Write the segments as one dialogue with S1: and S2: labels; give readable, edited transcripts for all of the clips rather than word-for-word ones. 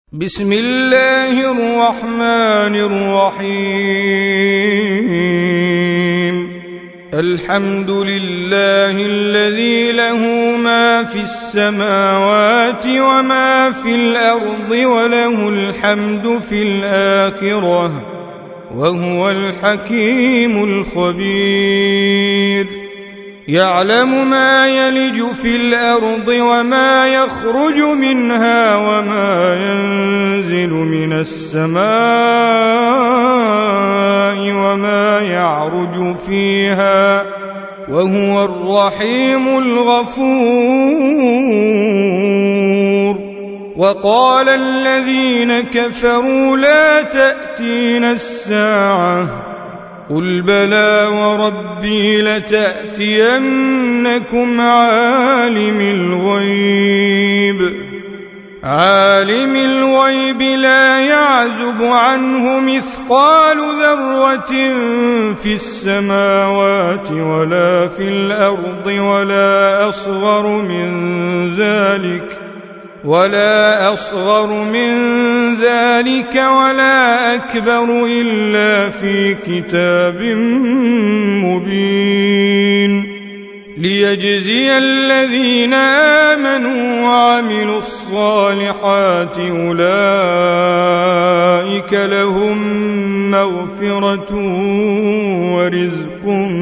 S1: بسم الله الرحمن الرحيم الحمد لله الذي له ما في السماوات وما في الأرض وله الحمد في الآخرة وهو الحكيم الخبير يعلم ما يلج في الأرض وما يخرج منها وما ينزل من السماء وما يعرج فيها وهو الرحيم الغفور وقال الذين كفروا لا تأتينا الساعة قل بلى وربي لتأتينكم عالم الغيب لا يعزب عنه مثقال ذرة في السماوات ولا في الأرض ولا أصغر من ذلك ولا أكبر إلا في كتاب مبين ليجزي الذين آمنوا وعملوا الصالحات أولئك لهم مغفرة ورزق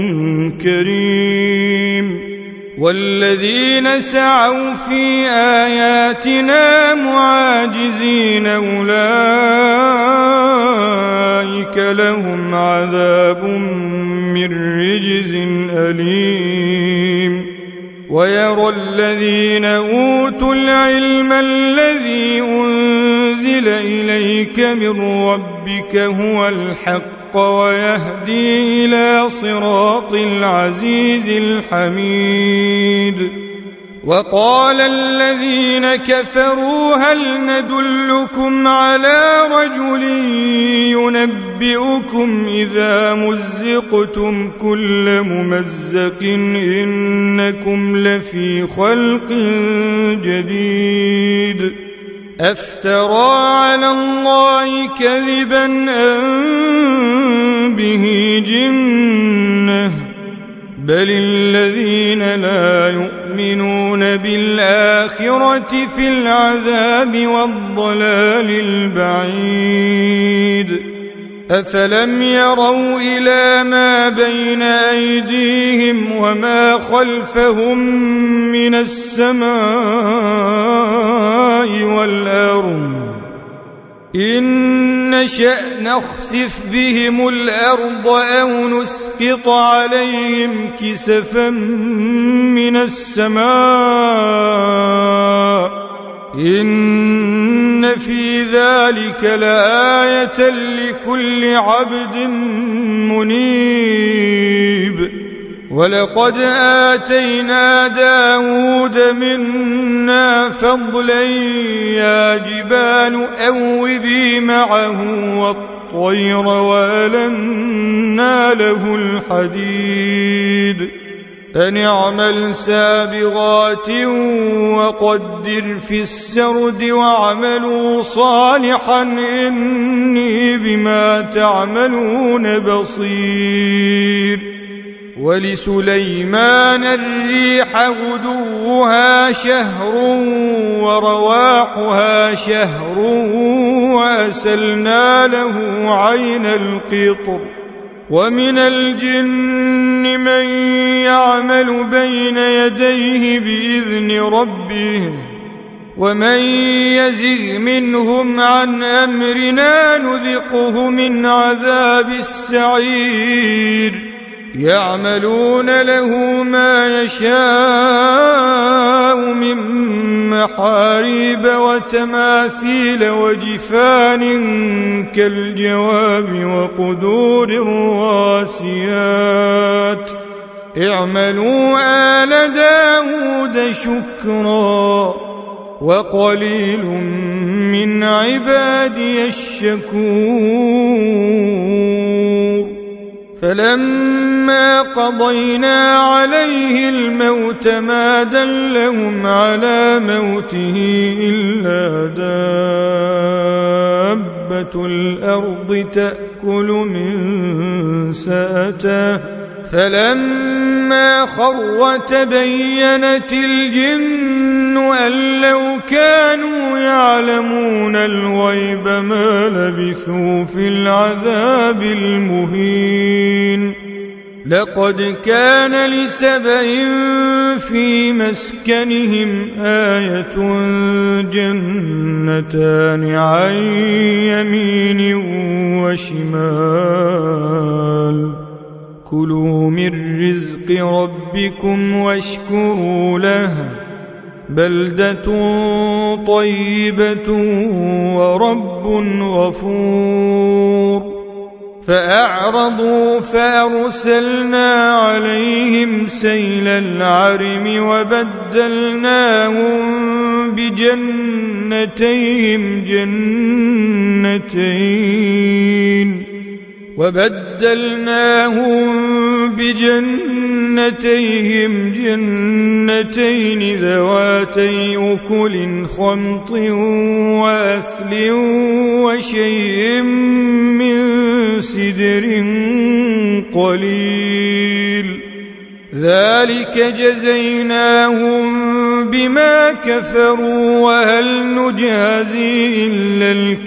S1: كريم والذين سعوا في آياتنا معاجزين أولئك لهم عذاب من رجز أليم ويرى الذين أوتوا العلم الذي أنزل إليك من ربك هو الحق ويهدي إلى صراط العزيز الحميد وقال الذين كفروا هل ندلكم على رجل ينبئكم إذا مزقتم كل ممزق إنكم لفي خلق جديد أفترى على الله كذبا أم به جنة بل الذين لا يؤمنون بالآخرة في العذاب والضلال البعيد أفلم يروا إلى ما بين أيديهم وما خلفهم من السماء والأرض إن نشأ نخسف بهم الأرض أو نسقط عليهم كسفا من السماء إن في ذلك لآية لكل عبد منيب ولقد آتينا داود منا فضلا يا جبال أوبي معه والطير وألنا له الحديد أن اعمل سابغات وقدر في السرد واعملوا صالحا إني بما تعملون بصير ولسليمان الريح غدوها شهر ورواحها شهر وأسلنا له عين القطر ومن الجن من يعمل بين يديه بإذن ربه ومن يزغ منهم عن أمرنا نذقه من عذاب السعير يعملون له ما يشاء من محاريب وتماثيل وجفان كالجواب وقدور الراسيات اعملوا آل داود شكرا وقليل من عبادي الشكور فلما قضينا عليه الموت ما دلهم على موته إلا دابة دابة الأرض تأكل من سأته فلما خر تبينت الجن أن لو كانوا يعلمون الغيب ما لبثوا في العذاب المهين لقد كان لسبإ في مسكنهم آية جنتان عن يمين وشمال كلوا من رزق ربكم واشكروا له بلدة طيبة ورب غفور فأعرضوا فأرسلنا عليهم سيل العرم وبدلناهم بجنتيهم جنتين ذواتي أكل خمط وأثل وشيء من سدر قليل ذلك جزيناهم بما كفروا وهل نجازي إلا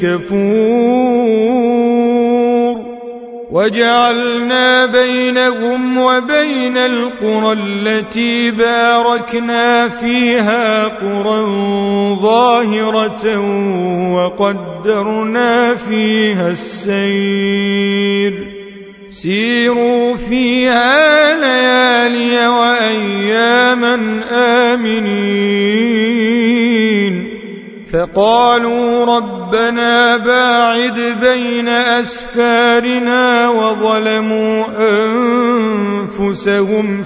S1: الكفور وجعلنا بينهم وبين القرى التي باركنا فيها قرى ظاهرة وقدرنا فيها السير سيروا فيها ليالي وأياما آمنين فقالوا ربنا باعد بين أسفارنا وظلموا أنفسهم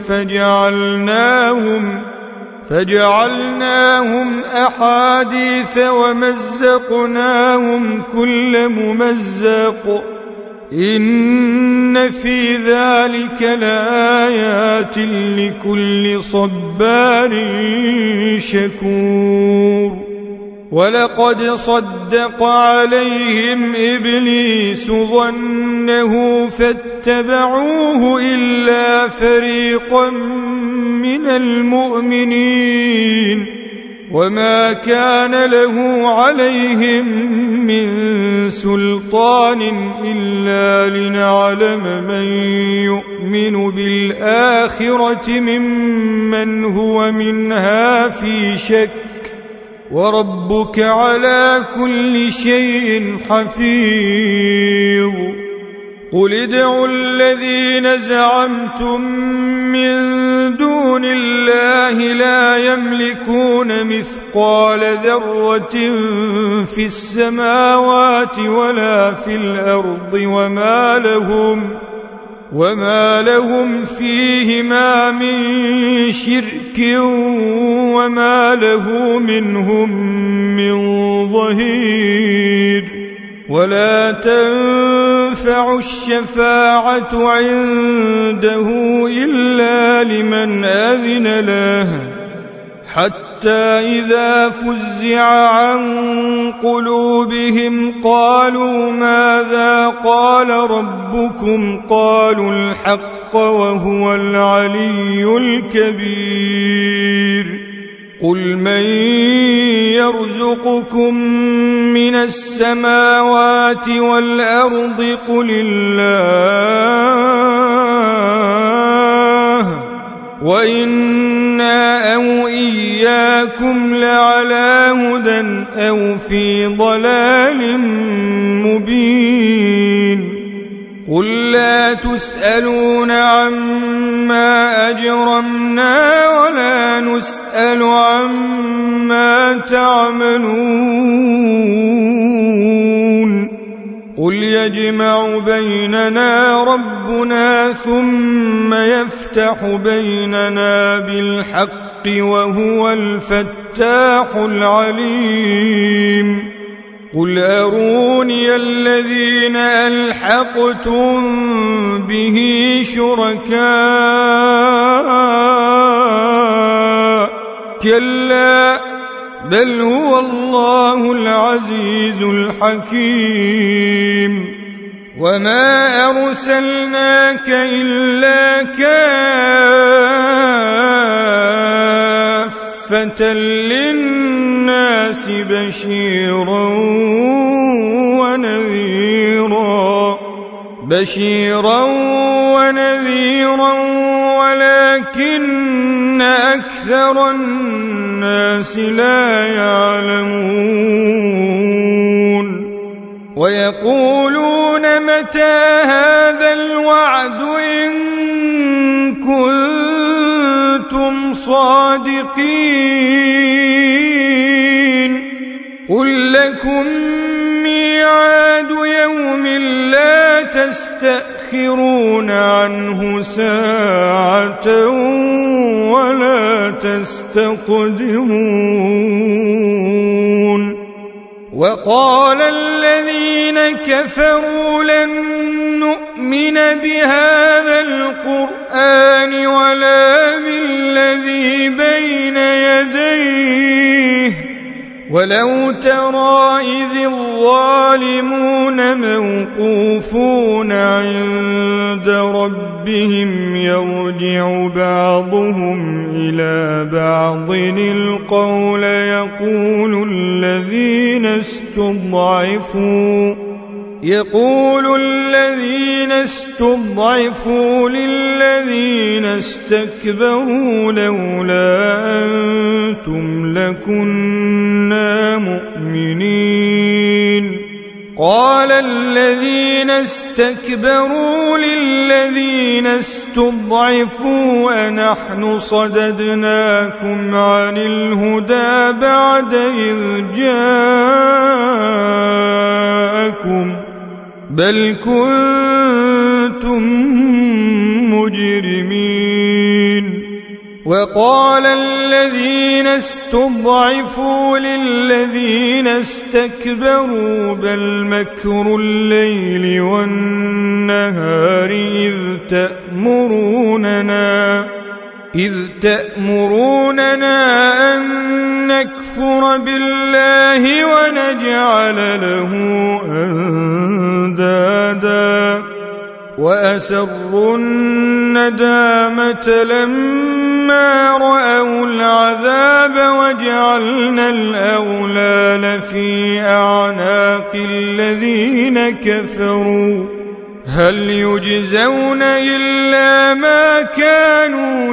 S1: فجعلناهم أحاديث ومزقناهم كل ممزق إن في ذلك لآيات لكل صبار شكور ولقد صدق عليهم إبليس ظنه فاتبعوه إلا فريقا من المؤمنين وما كان له عليهم من سلطان إلا لنعلم من يؤمن بالآخرة ممن هو منها في شك وربك على كل شيء حفيظ قل ادعوا الذين زعمتم من دون الله لا يملكون مثقال ذرة في السماوات ولا في الأرض وما لهم فيهما من شرك وما له منهم من ظهير ولا تنفع الشفاعة عنده إلا لمن أذن له حتى إذا فزع عن قلوبهم قالوا ماذا قال ربكم قالوا الحق وهو العلي الكبير قل من يرزقكم من السماوات والأرض قل الله وإنا أو إياكم لعلى هدى أو في ضلال مبين قل لا تسألون عما أجرمنا ولا نسأل عما تعملون قل يجمع بيننا ربنا ثم يفتح بيننا بالحق وهو الفتاح العليم قل أروني الذين ألحقتم به شركاء كلا بل هو الله العزيز الحكيم وما أرسلناك إلا كافة للناس بشيرا ونذيرا ولكن أكثر الناس لا يعلمون ويقولون متى هذا الوعد إن كنتم صادقين قل لكم ميعاد يوم لا تستأخرون عنه ساعة ولا تستقدمون وقال الذين كفروا لن نؤمن بهذا القرآن ولا بالذي بين يديه ولو ترى إذ الظالمون موقوفون عند ربهم يرجع بعضهم إلى بعض القول يقول الذين استضعفوا للذين استكبروا لولا أنتم لكنا مؤمنين قال الذين استكبروا للذين استضعفوا أنحن صددناكم عن الهدى بعد إذ جاءكم بل كنتم مجرمين وقال الذين استضعفوا للذين استكبروا بل مكر الليل والنهار إذ تأمروننا أن نكفر بالله ونجعل له أندادا وأسروا الندامة لما رأوا العذاب وجعلنا الأغلال في أعناق الذين كفروا هل يجزون إلا ما كانوا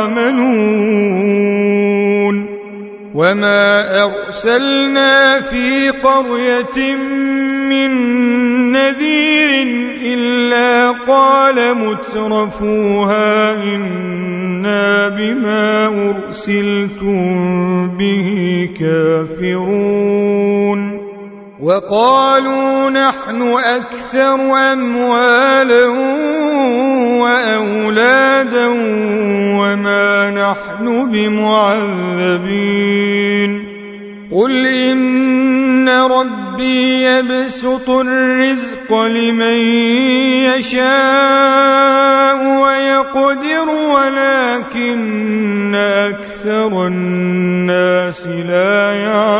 S1: يعملون وما أرسلنا في قرية من نذير إلا قال مترفوها إنا بما أرسلتم به كافرون وقالوا نحن أكثر أموالا وأولادا وما نحن بمعذبين قل إن ربي يبسط الرزق لمن يشاء ويقدر ولكن أكثر الناس لا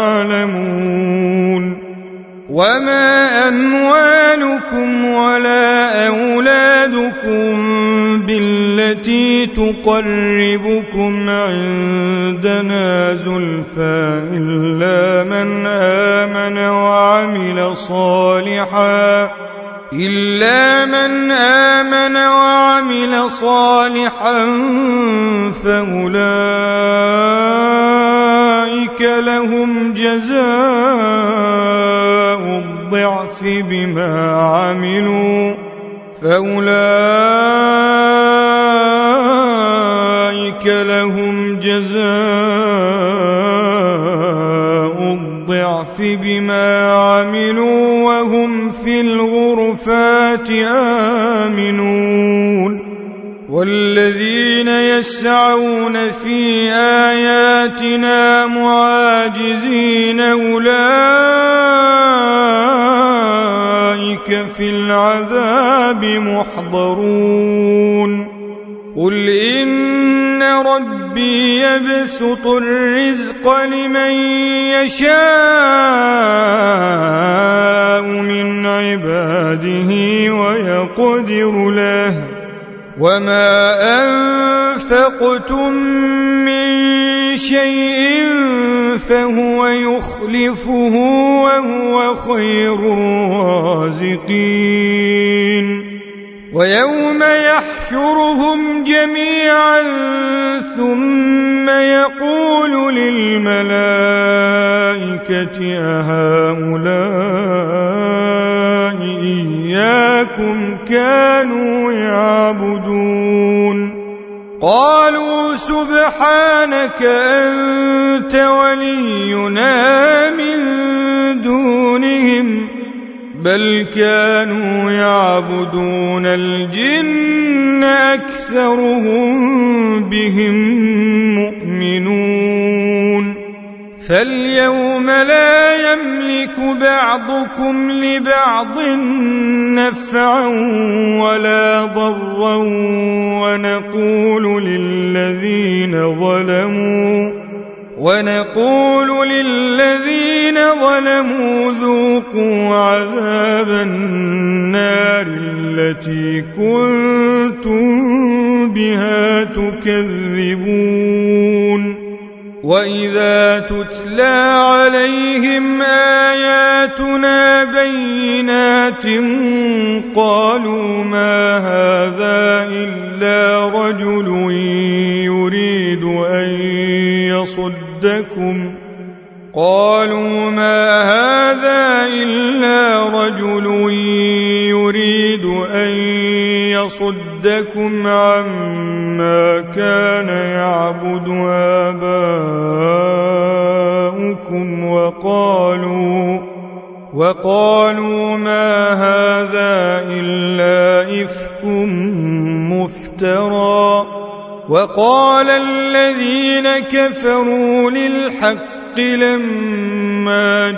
S1: يعلمون وما أموالكم ولا أولادكم بالتي تقربكم عندنا زلفى إلا من آمن وعمل صالحا فأولئك لهم جزاء الضعف بما عملوا وهم في الغرفات آمنون والذين يسعون في آياتنا معاجزين أولئك في العذاب محضرون قل إن ربي ربي يبسط الرزق لمن يشاء من عباده ويقدر له وما أنفقتم من شيء فهو يخلفه وهو خير الرازقين ويوم يحشرهم جميعا ثم يقول للملائكة أهؤلاء إياكم كانوا يعبدون قالوا سبحانك أنت ولينا من دونهم بل كانوا يعبدون الجن أكثرهم بهم مؤمنون فاليوم لا يملك بعضكم لبعض نفعا ولا ضرا ونقول للذين ظلموا ذوقوا عذاب النار التي كنتم بها تكذبون وإذا تتلى عليهم آياتنا بينات قالوا ما هذا إلا رجل يريد أن يصدكم عما كان يعبد آباؤكم وقالوا ما هذا إلا إفك مفترى وقال الذين كفروا للحق لما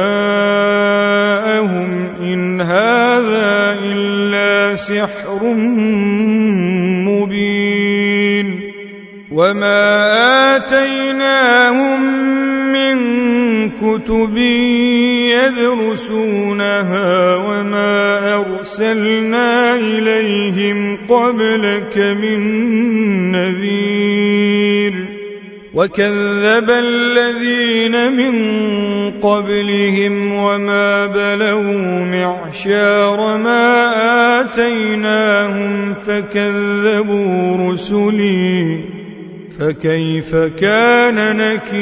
S1: جاءهم إن هذا إلا سحر مبين وما آتيناهم من كتب يدرسونها وما أرسلنا إليهم قبلك من نذير وكذب الذين من قبلهم وما بلغوا معشار ما آتيناهم فكذبوا رسلي فكيف كان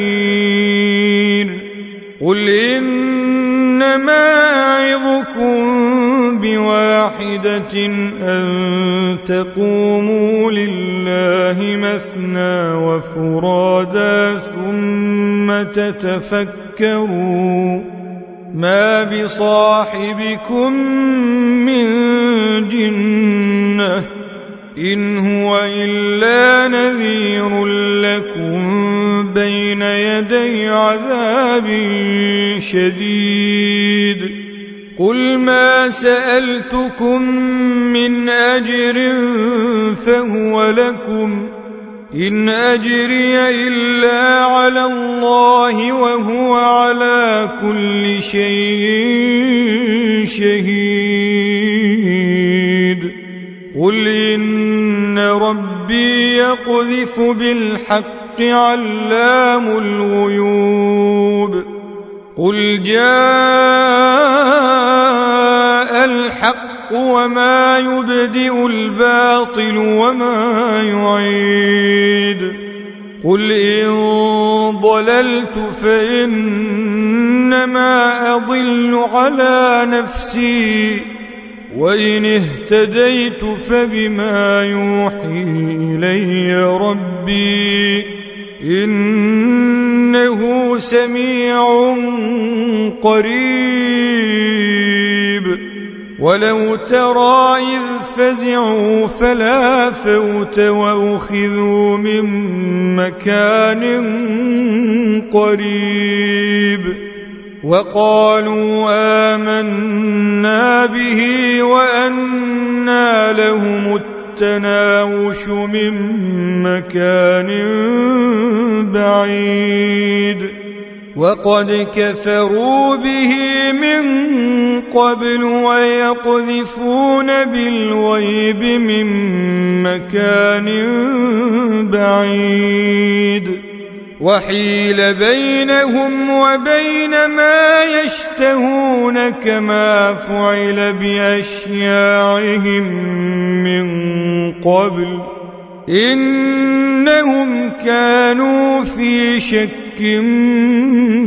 S1: نكير قل إنما أعظكم بواحدة أن تقوموا لله مثنى وفرادا ثم تتفكروا ما بصاحبكم من جنة إن هو إلا نذير لكم بين يدي عذاب شديد قل ما سألتكم من أجر فهو لكم إن أجري إلا على الله وهو على كل شيء شهيد قل إن ربي يقذف بالحق علام الغيوب قل جاء الحق وما يبدئ الباطل وما يعيد قل إن ضللت فإنما أضل على نفسي وإن اهتديت فبما يوحي إلي ربي إنه سميع قريب ولو ترى إذ فزعوا فلا فوت وأخذوا من مكان قريب وقالوا آمنا به وأنى لهم والتناوش من مكان بعيد وقد كفروا به من قبل ويقذفون بالغيب من مكان بعيد وحيل بينهم وبين ما يشتهون كما فعل بأشياعهم من قبل إنهم كانوا في شك